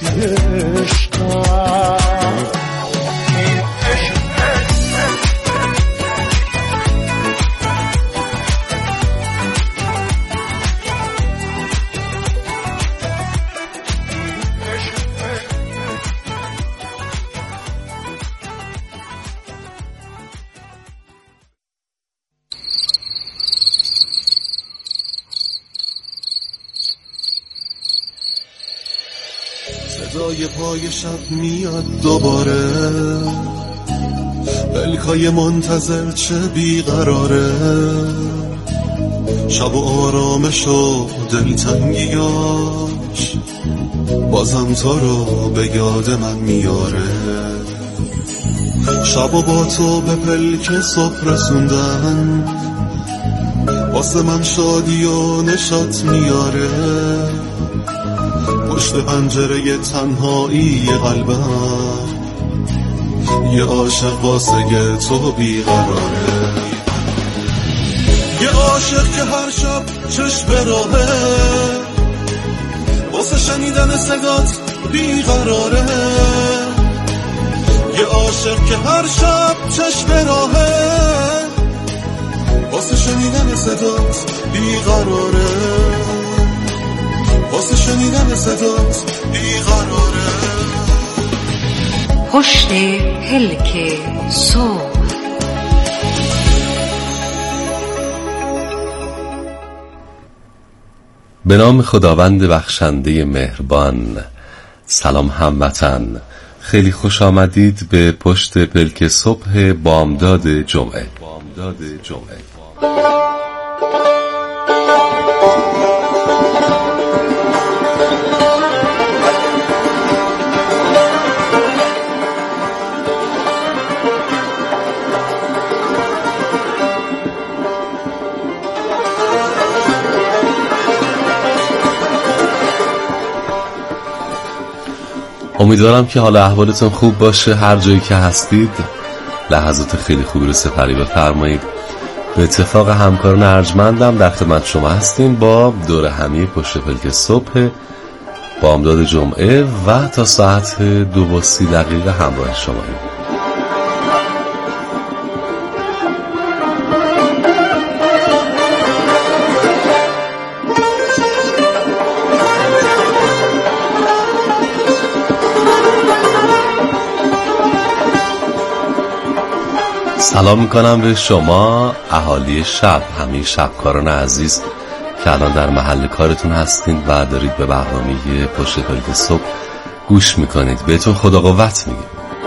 صدای پای شب میاد دوباره، پلکای منتظر چه بیقراره، شب و آرامش و دلتنگیاش بازم تو رو به یاد من میاره. شب و با تو به پلک صبح رسوندن واسه من شادی و نشاط میاره. پشت پنجره تنهایی قلبم یه عاشق واسه تو بیقراره، یه عاشق که هر شب چشم به راهه واسه شنیدن صدات بیقراره، یه عاشق که هر شب چشم به راهه واسه شنیدن صدات بیقراره، واسه شنیدن صدات بیقراره. پشت پلک صبح. به نام خداوند بخشنده مهربان. سلام هموطن، خیلی خوش آمدید به پشت پلک صبح بامداد جمعه. امیدوارم که حال احوالتون خوب باشه. هر جایی که هستید لحظات خیلی خوبی رو سپری بفرمایید. به اتفاق همکاران ارجمندم در خدمت شما هستیم با دور همی پشت پلک صبح بامداد جمعه و تا ساعت 2:30 همراه شماییم. سلام میکنم به شما اهالی شب، همه شبکاران عزیز که الان در محل کارتون هستین و دارید به برنامه پشت پلک صبح گوش میکنید. بهتون خدا قوت میگم.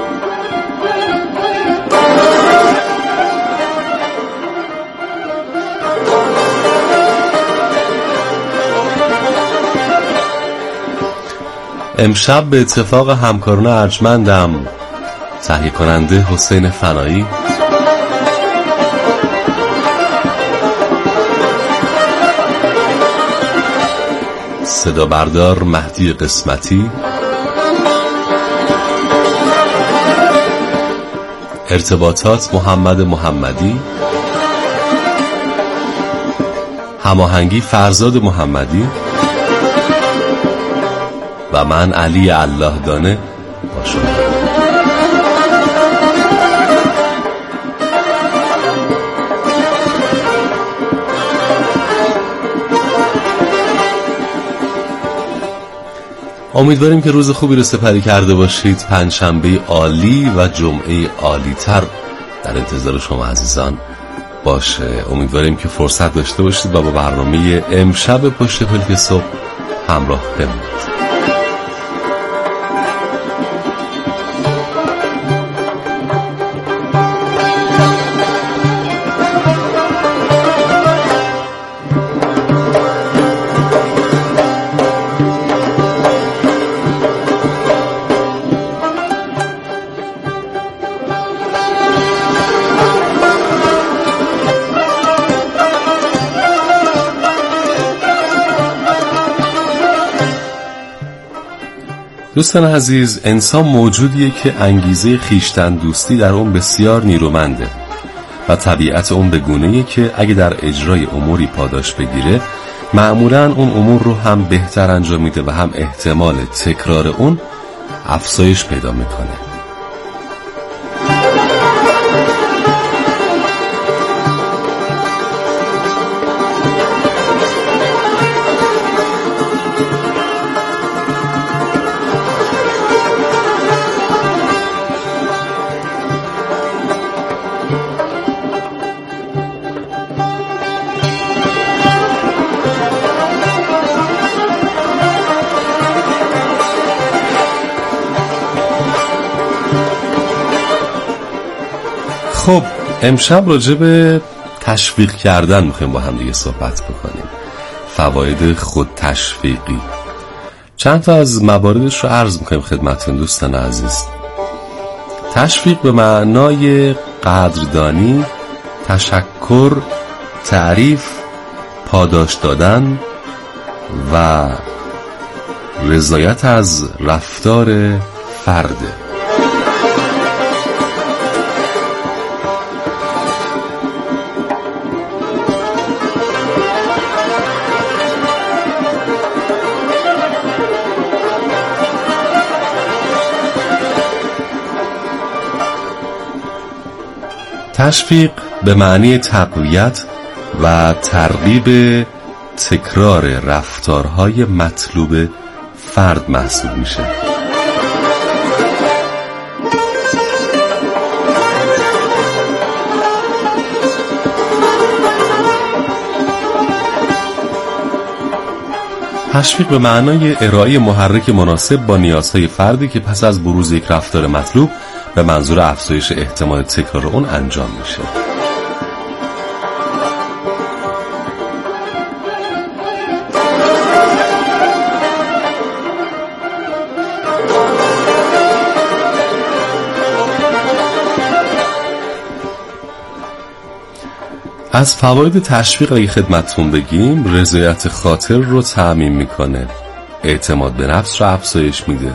امشب به اتفاق همکاران ارجمندم تهیه کننده حسین فنایی، صدا بردار مهدی قسمتی، ارتباطات محمد محمدی، هماهنگی فرزاد محمدی و من علی الله دانه با شما. امیدواریم که روز خوبی رو سپری کرده باشید. پنجشنبه عالی و جمعه عالی تر در انتظار شما عزیزان باشه. امیدواریم که فرصت داشته باشید و با برنامه امشب پشت پلک صبح همراه بمونید. دوستان عزیز، انسان موجودیه که انگیزه خیشتن دوستی در اون بسیار نیرومنده و طبیعت اون به گونه‌ایه که اگه در اجرای اموری پاداش بگیره معمولاً اون امور رو هم بهتر انجام میده و هم احتمال تکرار اون افزایش پیدا میکنه. خب امشب راجع به تشویق کردن میخوایم با هم دیگه صحبت بکنیم. فواید خود تشویقی. چند تا از مواردش رو عرض میکنیم خدمتتون دوستان عزیز. تشویق به معنای قدردانی، تشکر، تعریف، پاداش دادن و رضایت از رفتار فرد. تشویق به معنی تقویت و ترغیب تکرار رفتارهای مطلوب فرد محسوب میشه. تشویق به معنای ارائه محرک مناسب با نیازهای فردی که پس از بروز یک رفتار مطلوب به منظور افزایش احتمال تکرار اون انجام میشه. از فواید تشویق اگه خدمتتون بگیم، رضایت خاطر رو تأمین میکنه، اعتماد به نفس رو افزایش میده،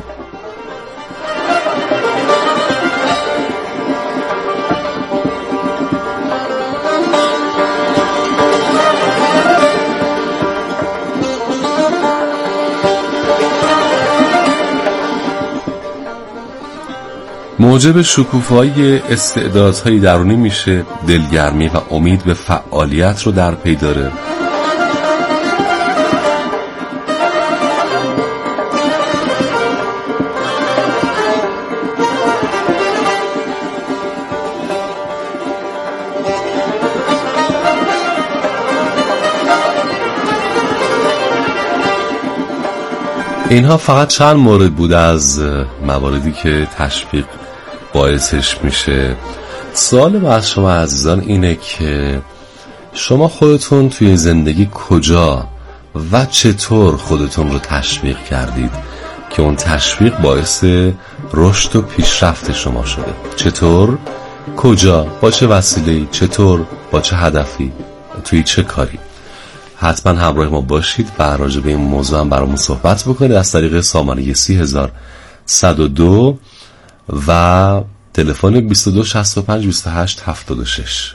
موجب شکوفایی استعدادهای درونی میشه، دلگرمی و امید به فعالیت رو در پی داره. اینها فقط چند مورد بوده از مواردی که تشویق باعثش میشه. سوال ما از شما عزیزان اینه که شما خودتون توی زندگی کجا و چطور خودتون رو تشویق کردید که اون تشویق باعث رشد و پیشرفت شما شده؟ چطور؟ کجا؟ با چه وسیله‌ای؟ چطور؟ با چه هدفی؟ توی چه کاری؟ حتما همراه ما باشید و راجع به این موضوع هم برامون صحبت بکنید از طریق سامانه 30102 و تلفن 22 65 28 76.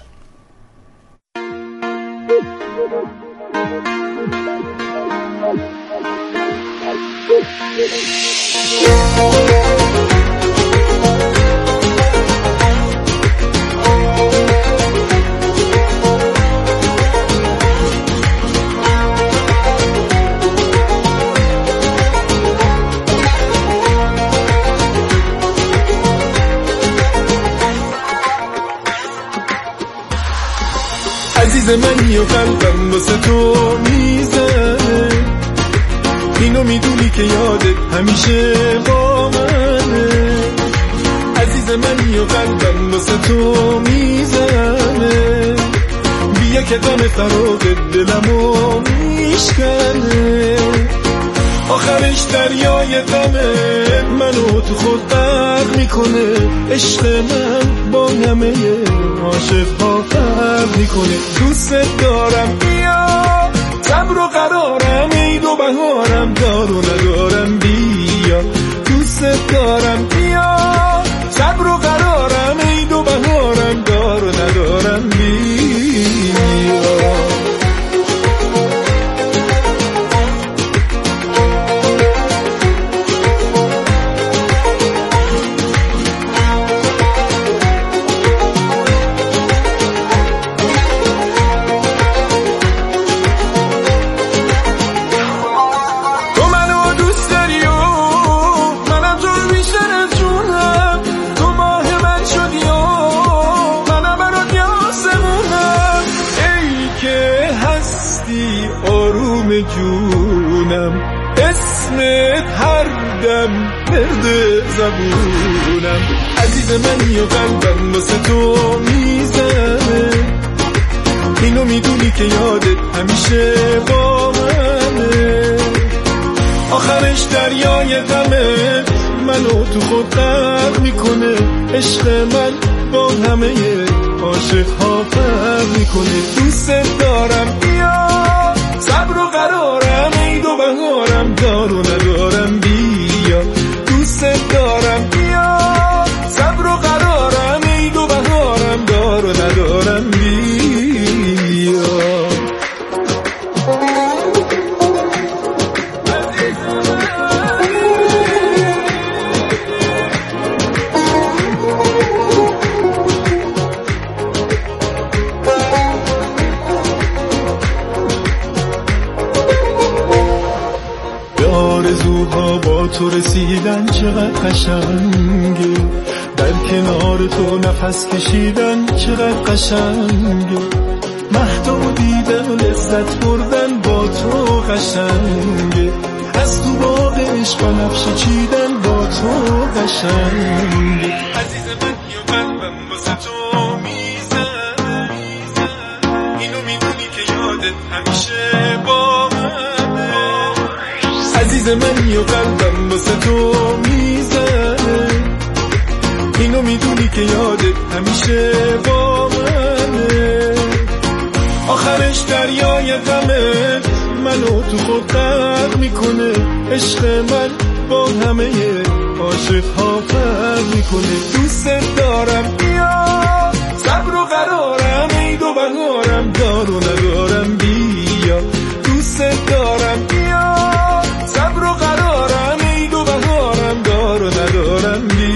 عزیز منی و قلبم واسه تو میزنه، اینو میدونی که یادت همیشه با منه. عزیز منی و قلبم واسه تو میزنه، بیا که دم فراغ دلمو میشکنه. آخرش دریای غمه منو تو خود غرق میکنه. عشق من با همه عاشق‌ها فرق میکنه. دوست دارم بیا صبر و قرارم، عید و بهارم دار و ندارم بیا. دوست دارم بیا صبر و قرارم، عید و بهارم دار و ندارم بیا. بودم مرد زبونم. عزیز من یا قلبم واسه تو میزنه، اینو میدونی که یادت همیشه با منه. آخرش دریای غمه منو تو خود غرق میکنه. عشق من با همه عاشق ها فرق میکنه. دوست دارم بیا، صبر و قرارم، عید و بهارم، دار و ندارم بیا. دوست دارم بیا، صبر و قرارم، عید و بهارم، دار و ندارم بیا. آرزوها با تو رسیدن چقدر قشنگه، در کنار تو نفس کشیدن چقدر قشنگه. مهدو دیدن لذت بردن با تو قشنگه، از تو باغ عشق و نفشه چیدن با تو قشنگه. عزیز من یا قلبم واسه تو میزنه، اینو میدونی که یادت همیشه با منه. عزیز من یا قلبم واسه تو میزنه، اینو میدونی که یادت همیشه با منه. آخرش دریای غمه منو تو خود غرق میکنه. عشق من با همه عاشق ها فرق میکنه. دوست دارم بیا، صبر و قرارم، عید و بهارم، دار و ندارم بیا. دوست دارم بیا، صبر و قرارم، عید و بهارم، دار و ندارم بیا.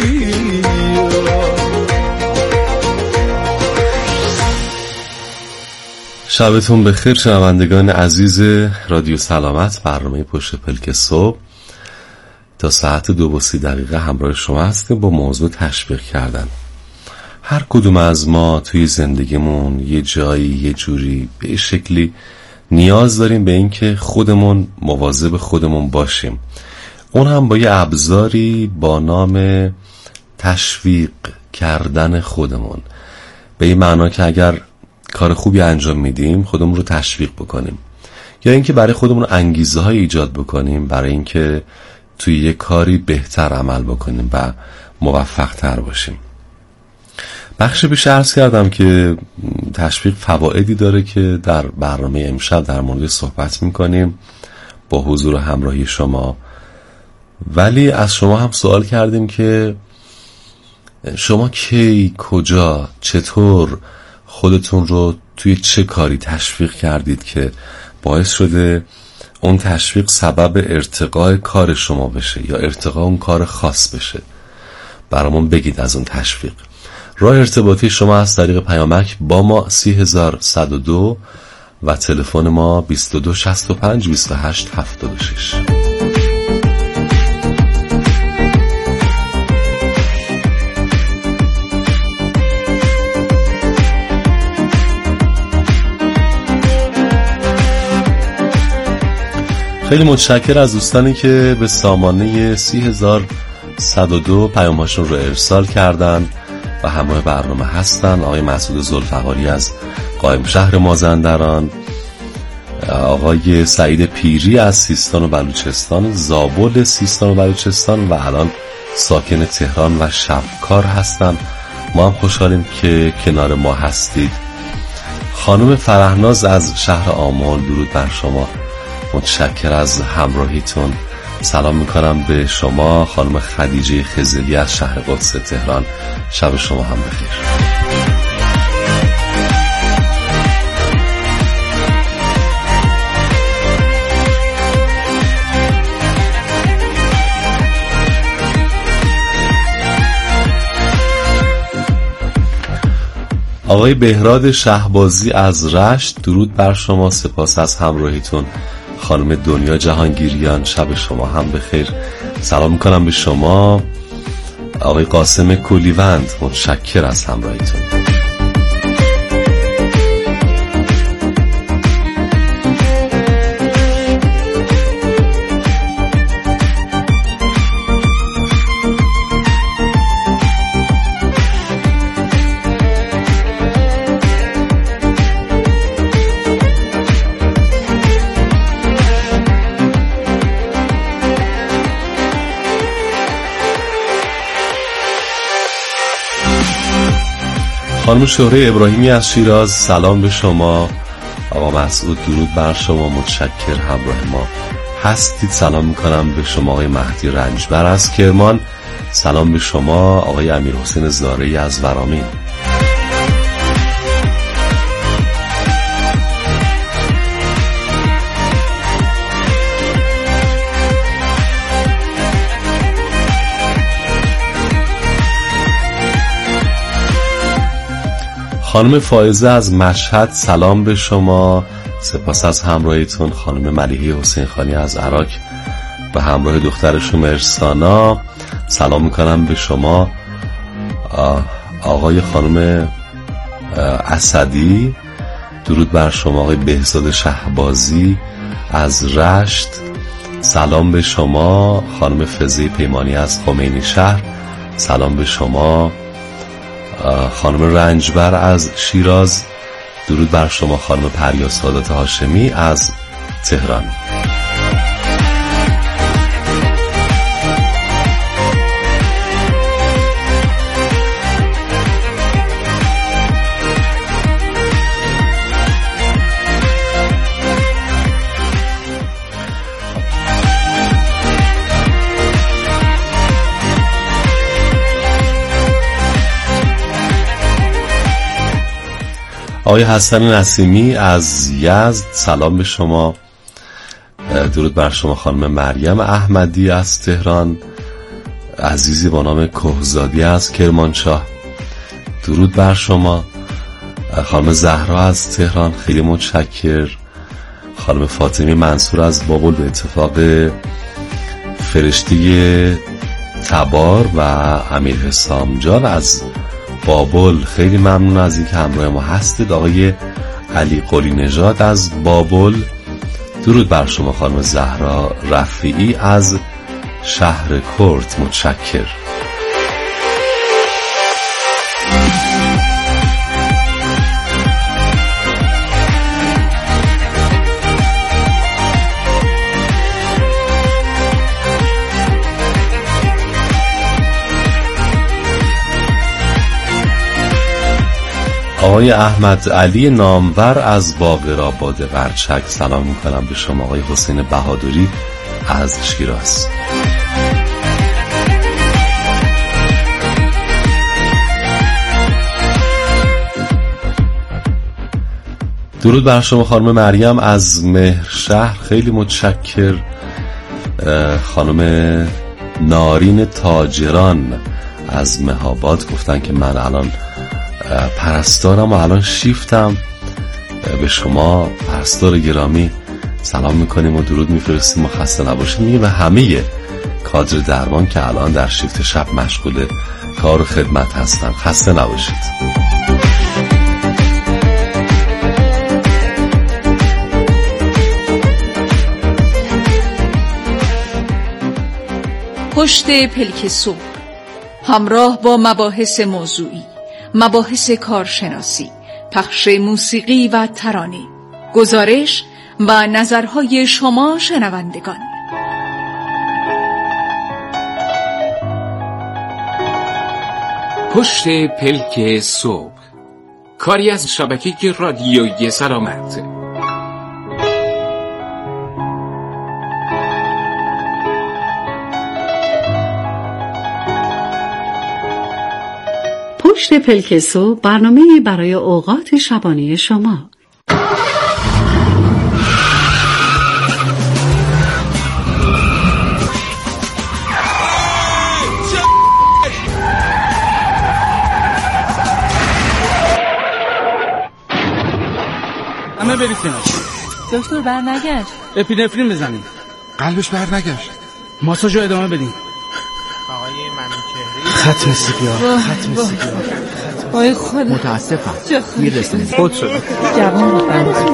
شبتون بخیر شنوندگان عزیز رادیو سلامت. برنامه پشت پلک صبح تا ساعت 2:30 همراه شما هستیم با موضوع تشویق کردن. هر کدوم از ما توی زندگیمون یه جایی، یه جوری، به شکلی نیاز داریم به این که خودمون مواظب خودمون باشیم، اون هم با یه ابزاری با نام تشویق کردن خودمون. به این معنا که اگر کار خوبی انجام میدیم خودمون رو تشویق بکنیم، یا اینکه برای خودمون انگیزه های ایجاد بکنیم برای اینکه توی یه کاری بهتر عمل بکنیم و موفق تر باشیم. بخش پیش عرض کردم که تشویق فوایدی داره که در برنامه امشب در مورد صحبت میکنیم با حضور و همراهی شما. ولی از شما هم سوال کردیم که شما کی، کجا، چطور خودتون رو توی چه کاری تشویق کردید که باعث شده اون تشویق سبب ارتقای کار شما بشه یا ارتقای اون کار خاص بشه. برامون بگید از اون تشویق. راه ارتباطی شما از طریق پیامک با ما 30102 و تلفن ما 2265 2876. خیلی متشکر از دوستانی که به سامانه 30102 پیام‌هاشون رو ارسال کردن و همراه برنامه هستن. آقای مسعود ذوالفقاری از قائم شهر مازندران، آقای سعید پیری از سیستان و بلوچستان، زابل سیستان و بلوچستان و الان ساکن تهران و شبکار هستن. ما هم خوشحالیم که کنار ما هستید. خانم فرهناز از شهر آمل، درود بر شما، متشکر از همراهیتون. سلام میکنم به شما خانم خدیجه خزلی از شهر قدس تهران. شب شما هم بخیر. آقای بهراد شهبازی از رشت، درود بر شما، سپاس از همراهیتون. خانم دنیا جهانگیریان، شب شما هم بخیر. سلام میکنم به شما. آقای قاسم کلیوند، متشکر از همراهیتون. خانم شهره ابراهیمی از شیراز، سلام به شما. آقا مسعود درود بر شما، متشکر همراه ما هستید. سلام میکنم به شما آقای مهدی رنجبر از کرمان. سلام به شما آقای امیرحسین زارعی از ورامین. خانم فائزه از مشهد، سلام به شما، سپاس از همراهیتون. خانم ملیحه حسین خانی از عراق به همراه دخترشون مرسانا سلام میکنم به شما. آقای خانم اسدی درود بر شما. آقای بهزاد شهبازی از رشت سلام به شما. خانم فزه پیمانی از خمینی شهر سلام به شما. خانم رنجبر از شیراز درود بر شما. خانم پریا سادات هاشمی از تهران. آقای حسن نسیمی از یزد سلام به شما. درود بر شما. خانم مریم احمدی از تهران، عزیزی با نام کهزادی از کرمانشاه درود بر شما. خانم زهرا از تهران خیلی متشکر. خانم فاطمی منصور از بابل به اتفاق فرشته تبار و امیر حسام جان از بابل خیلی ممنون از اینکه همراه ما هستید. آقای علی قلی نژاد از بابل درود بر شما. خانم زهرا رفیعی از شهر کرد متشکر. آقای احمد علی نامور از باقرآباد قرچک سلام میکنم به شما. آقای حسین بهادری از شیراز درود بر شما. خانم مریم از مهرشهر خیلی متشکر. خانم نارین تاجران از مهاباد گفتن که من الان پرستارم و الان شیفتم. به شما پرستار گرامی سلام میکنیم و درود میفرستیم و خسته نباشید میگه به همه کادر درمان که الان در شیفت شب مشغول کار و خدمت هستن. خسته نباشید. پشت پلک صبح همراه با مباحث موضوعی، مباحث کارشناسی، پخش موسیقی و ترانه، گزارش و نظرهای شما شنوندگان. پشت پلک صبح، کاری از شبکه رادیویی سلامت. پشت پلک صبح برنامه‌ای برای اوقات شبانه شما. همه برید کنار. دکتر برنگشت. اپینفرین بزنیم. قلبش برنگشت. ماساژو ادامه بدیم. آقای منوچهری ختم سیگار. ختم سیگار. وای خدا. متاسفم. میرسیم. خود شده. جوان بود.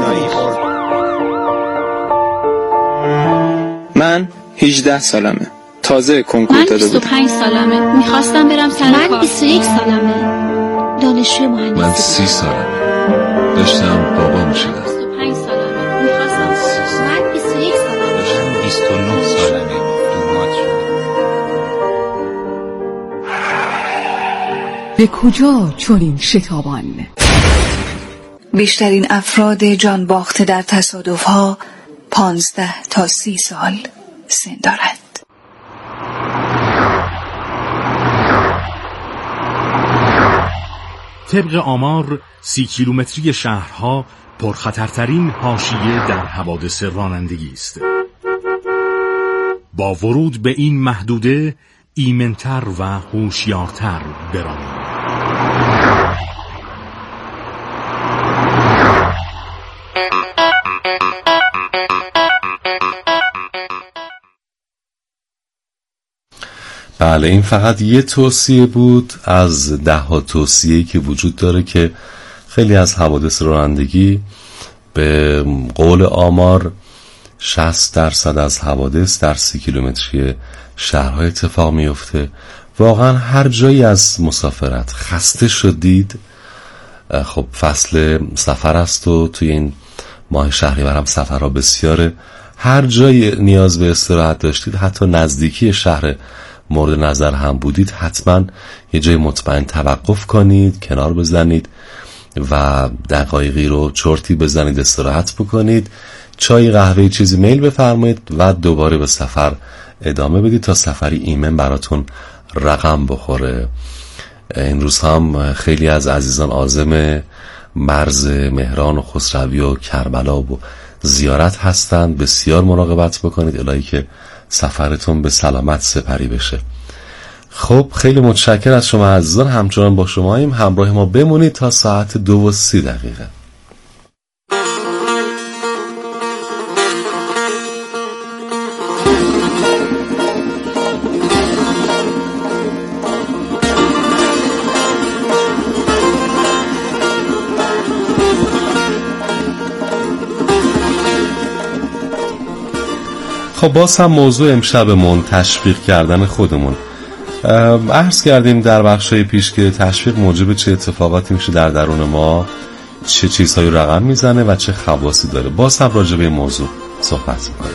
من 18 سالمه. تازه کنکور داده بودم. من 25 سالمه. میخواستم برم سر کار. من 21 سالمه. دانشجوی مهندسی. من 30 سالمه. داشتم بابا میشدم. 25 سالمه. میخواستم. من 21 سالمه. داشتم 29 سالمه. دومات شدم. به کجا چنین شتابان؟ بیشترین افراد جان باخته در تصادف‌ها 15 تا 30 سال سن دارند. طبق آمار 30 کیلومتری شهرها پرخطرترین حاشیه در حوادث رانندگی است. با ورود به این محدوده ایمن‌تر و هوشیارتر برانید. بله، این فقط یه توصیه بود از 10 توصیه‌ای که وجود داره که خیلی از حوادث رانندگی به قول آمار 60% از حوادث در 30 کیلومتری شهرها اتفاق میفته. واقعا هر جایی از مسافرت خسته شدید، خب فصل سفر است و توی این ماه شهریور هم سفرها بسیاره، هر جایی نیاز به استراحت داشتید، حتی نزدیکی شهر مورد نظر هم بودید، حتما یه جای مطمئن توقف کنید، کنار بزنید و دقایقی رو چرتی بزنید، استراحت بکنید، چای قهوه چیزی میل بفرمایید و دوباره به سفر ادامه بدید تا سفری ایمن براتون رقم بخوره. این روز هم خیلی از عزیزان عازم مرز مهران و خسروی و کربلا و زیارت هستند. بسیار مراقبت بکنید الهی که سفرتون به سلامت سپری بشه. خب خیلی متشکر از شما عزیزان، همچنان با شماییم، همراه ما بمونید تا ساعت 2:30. خب باز هم موضوع امشبمون تشویق کردن خودمون. عرض کردیم در بخشای پیش که تشویق موجب چه اتفاقاتی میشه در درون ما، چه چیزهایی رقم میزنه و چه خواصی داره. باز هم راجع به این موضوع صحبت میکنیم.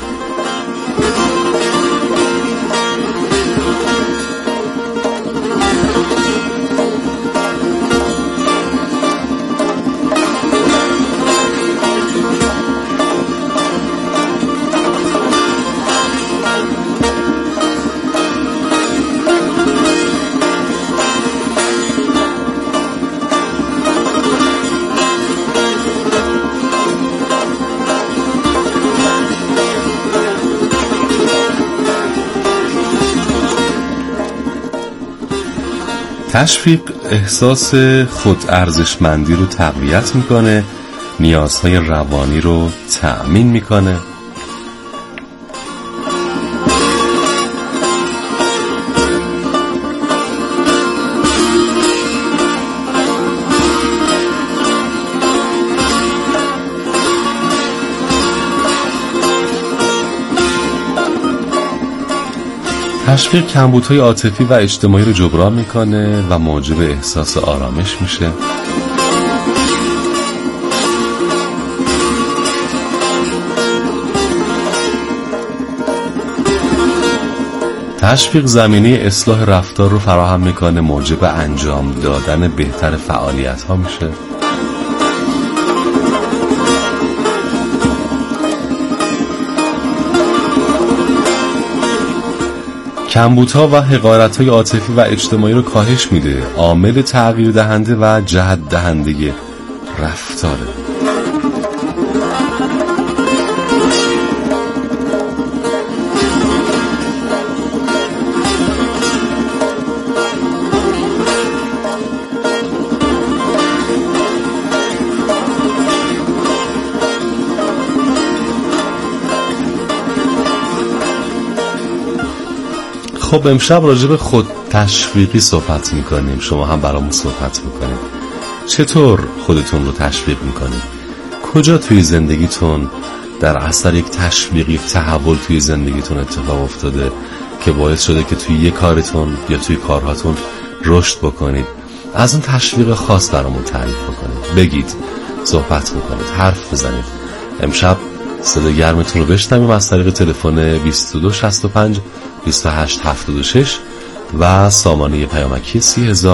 تشویق احساس خود ارزشمندی رو تقویت میکنه، نیازهای روانی رو تأمین میکنه. تشویق کمبودهای عاطفی و اجتماعی رو جبران میکنه و موجب احساس آرامش میشه. تشویق زمینه اصلاح رفتار رو فراهم میکنه، موجب انجام دادن بهتر فعالیت ها میشه. کمبودها و حقارت‌های عاطفی و اجتماعی رو کاهش میده، عامل تغییر دهنده و جهت دهنده رفتاره. خب امشب راجع به خود تشویقی صحبت میکنیم. شما هم برامون صحبت میکنیم. چطور خودتون رو تشویق میکنید؟ کجا توی زندگیتون در اثر یک تشویقی تحول توی زندگیتون اتفاق افتاده که باعث شده که توی یک کارتون یا توی کارهاتون رشد بکنید؟ از اون تشویق خاص برامون تعریف بکنید، بگید، صحبت بکنید، حرف بزنید. امشب صدای گرمتون رو بشنویم از طریق تلفن 2265 2876 و سامانه پیامکی 30000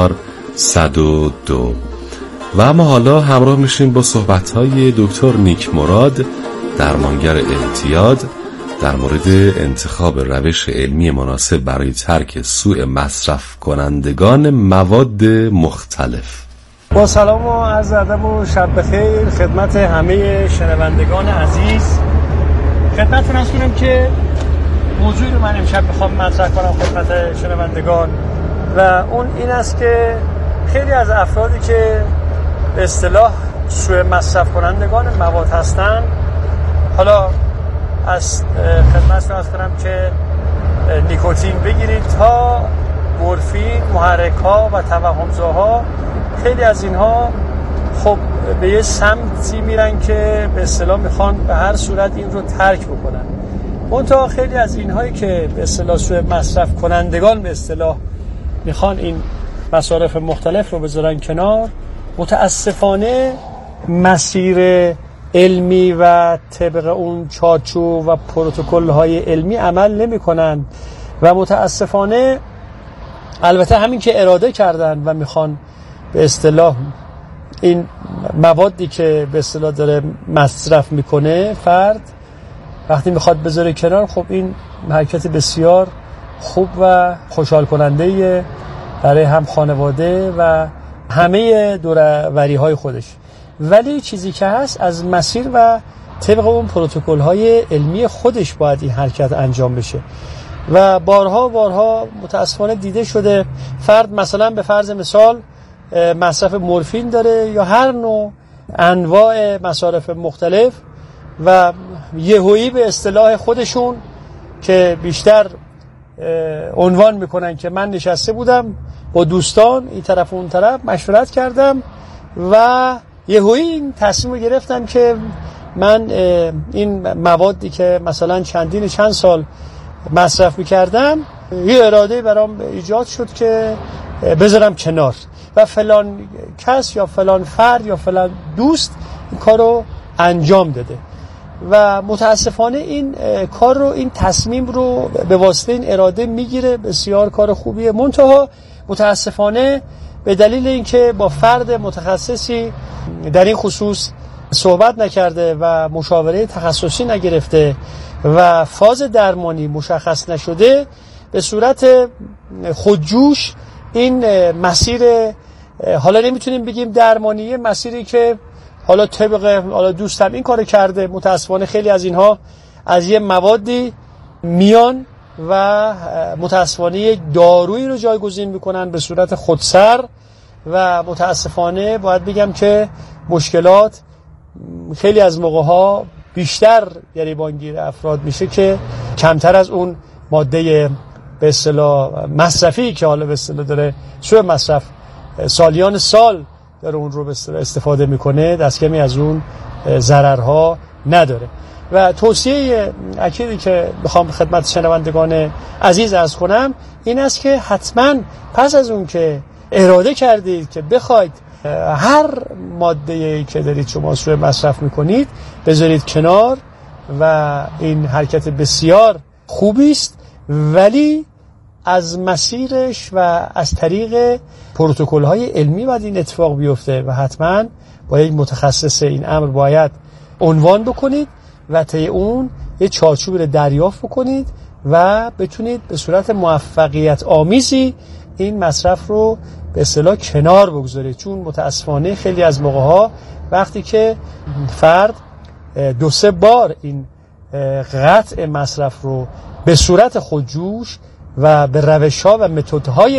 102. و اما حالا همراه میشیم با صحبت‌های دکتر نیک مراد، درمانگر اعتیاد، در مورد انتخاب روش علمی مناسب برای ترک سوء مصرف کنندگان مواد مختلف. با سلام و عرض ادب و شب بخیر خدمت همه شنوندگان عزیز. خدمتتون عرض کنم که موضوعی رو من امشب میخوام مطرح کنم خدمت شنوندگان و اون این است که خیلی از افرادی که به اصطلاح سوء مصرف کنندگان مواد هستن، حالا از خدمتتون عرض کنم که نیکوتین بگیرید تا مورفین، محرک‌ها و توهمزاها، خیلی از اینها خب به یه سمتی میرن که به اصطلاح میخوان به هر صورت این رو ترک بکنن. منتها خیلی از اینهایی که به اصطلاح سوء مصرف کنندگان به اصطلاح میخوان این مصارف مختلف رو بذارن کنار، متاسفانه مسیر علمی و طبق اون چارچوب و پروتکل‌های علمی عمل نمی‌کنن و متاسفانه البته همین که اراده کردن و میخوان به اصطلاح این موادی که به اصطلاح داره مصرف میکنه فرد وقتی میخواد بذاره کنار، خب این حرکت بسیار خوب و خوشحال کننده برای هم خانواده و همه دوروری‌های خودش، ولی چیزی که هست از مسیر و طبق اون پروتکل‌های علمی خودش باید این حرکت انجام بشه و بارها متاسفانه دیده شده فرد مثلا به فرض مثال مصرف مورفین داره یا هر نوع انواع مصارف مختلف و یهویی به اصطلاح خودشون که بیشتر عنوان میکنن که من نشسته بودم با دوستان این طرف و اون طرف مشورت کردم و یهویی این تصمیم رو گرفتم که من این موادی که مثلا چند سال مصرف میکردم یه اراده برام ایجاد شد که بذارم کنار و فلان کس یا فلان فرد یا فلان دوست این کار رو انجام داده و متاسفانه این کار رو، این تصمیم رو به واسطه این اراده میگیره. بسیار کار خوبیه، منتها متاسفانه به دلیل اینکه با فرد متخصصی در این خصوص صحبت نکرده و مشاوره تخصصی نگرفته و فاز درمانی مشخص نشده، به صورت خودجوش این مسیر، حالا نمیتونیم بگیم درمانیه، مسیری که حالا طبق حالا دوستم این کارو کرده، متاسفانه خیلی از اینها از یه موادی میان و متاسفانه یک دارویی رو جایگزین میکنن به صورت خودسر و متاسفانه باید بگم که مشکلات خیلی از موقع‌ها بیشتر گریبانگیر افراد میشه که کمتر از اون ماده به اصطلاح مصرفی که حالا به اصطلاح داره سوء مصرف سالیان سال داره اون رو به اصطلاح استفاده میکنه، دست کمی از اون ضررها نداره. و توصیه اکیدی که بخوام خدمت شنوندگان عزیز عرض کنم این است که حتما پس از اون که اراده کردید که بخواید هر ماده‌ای که دارید شما سوء مصرف میکنید بذارید کنار و این حرکت بسیار خوبی است، ولی از مسیرش و از طریق پروتکل‌های علمی باید این اتفاق بیفته و حتما با یک متخصص این امر باید عنوان بکنید و طی اون یه چارچوب رو دریافت بکنید و بتونید به صورت موفقیت آمیزی این مصرف رو به اصطلاح کنار بگذارید. چون متاسفانه خیلی از موقع‌ها وقتی که فرد 2-3 بار این قطع مصرف رو به صورت خودجوش و به روش‌ها و متدهای